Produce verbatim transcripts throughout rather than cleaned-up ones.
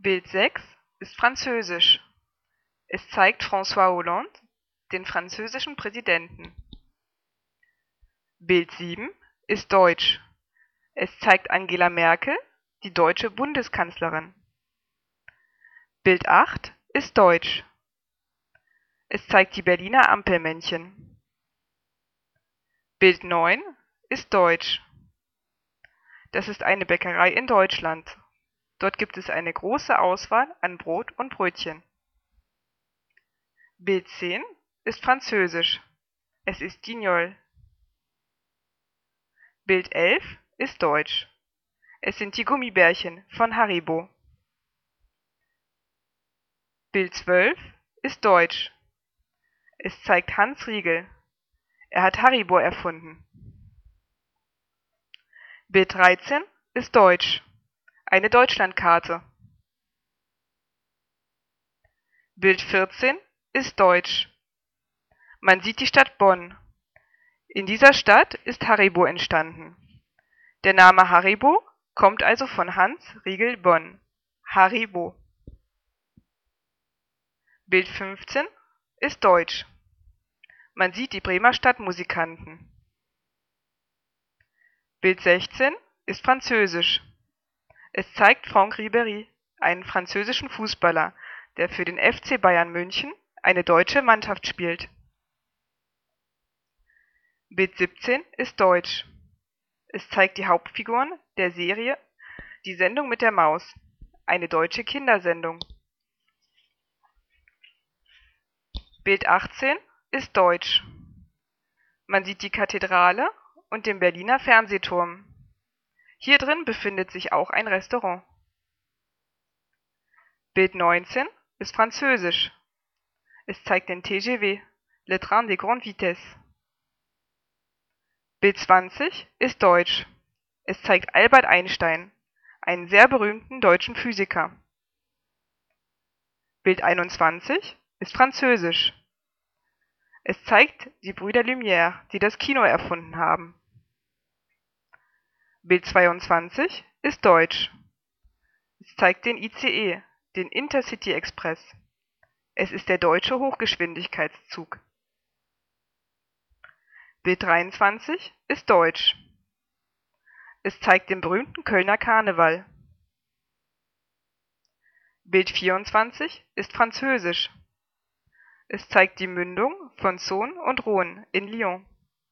Bild sechs ist französisch. Es zeigt François Hollande, den französischen Präsidenten. Bild sieben ist deutsch. Es zeigt Angela Merkel, die deutsche Bundeskanzlerin. Bild acht ist deutsch. Es zeigt die Berliner Ampelmännchen. Bild neun ist deutsch. Das ist eine Bäckerei in Deutschland. Dort gibt es eine große Auswahl an Brot und Brötchen. Bild zehn ist französisch. Es ist Guignol. Bild elf ist deutsch. Es sind die Gummibärchen von Haribo. Bild zwölf ist deutsch. Es zeigt Hans Riegel. Er hat Haribo erfunden. Bild dreizehn ist deutsch. Eine Deutschlandkarte. Bild vierzehn ist deutsch. Man sieht die Stadt Bonn. In dieser Stadt ist Haribo entstanden. Der Name Haribo kommt also von Hans Riegel Bonn. Haribo. Bild fünfzehn ist deutsch. Man sieht die Bremer Stadtmusikanten. Bild sechzehn ist französisch. Es zeigt Franck Ribéry, einen französischen Fußballer, der für den F C Bayern München eine deutsche Mannschaft spielt. Bild siebzehn ist deutsch. Es zeigt die Hauptfiguren der Serie Die Sendung mit der Maus, eine deutsche Kindersendung. Bild achtzehn ist deutsch. Man sieht die Kathedrale und den Berliner Fernsehturm. Hier drin befindet sich auch ein Restaurant. Bild neunzehn ist französisch. Es zeigt den T G V, Le Train de Grande Vitesse. Bild zwanzig ist deutsch. Es zeigt Albert Einstein, einen sehr berühmten deutschen Physiker. Bild einundzwanzig ist französisch. Es zeigt die Brüder Lumière, die das Kino erfunden haben. Bild zweiundzwanzig ist deutsch. Es zeigt den I C E, den Intercity Express. Es ist der deutsche Hochgeschwindigkeitszug. Bild dreiundzwanzig ist deutsch. Es zeigt den berühmten Kölner Karneval. Bild vierundzwanzig ist französisch. Es zeigt die Mündung von Saône und Rhône in Lyon.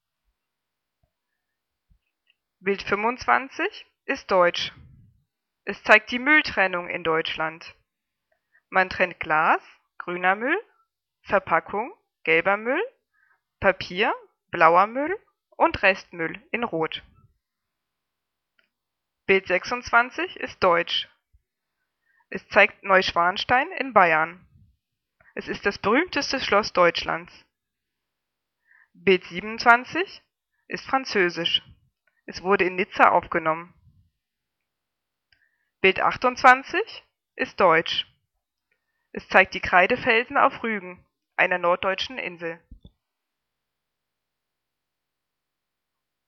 Bild fünfundzwanzig ist deutsch. Es zeigt die Mülltrennung in Deutschland. Man trennt Glas, grüner Müll, Verpackung, gelber Müll, Papier, blauer Müll und Restmüll in Rot. Bild sechsundzwanzig ist deutsch. Es zeigt Neuschwanstein in Bayern. Es ist das berühmteste Schloss Deutschlands. Bild siebenundzwanzig ist französisch. Es wurde in Nizza aufgenommen. Bild achtundzwanzig ist deutsch. Es zeigt die Kreidefelsen auf Rügen, einer norddeutschen Insel.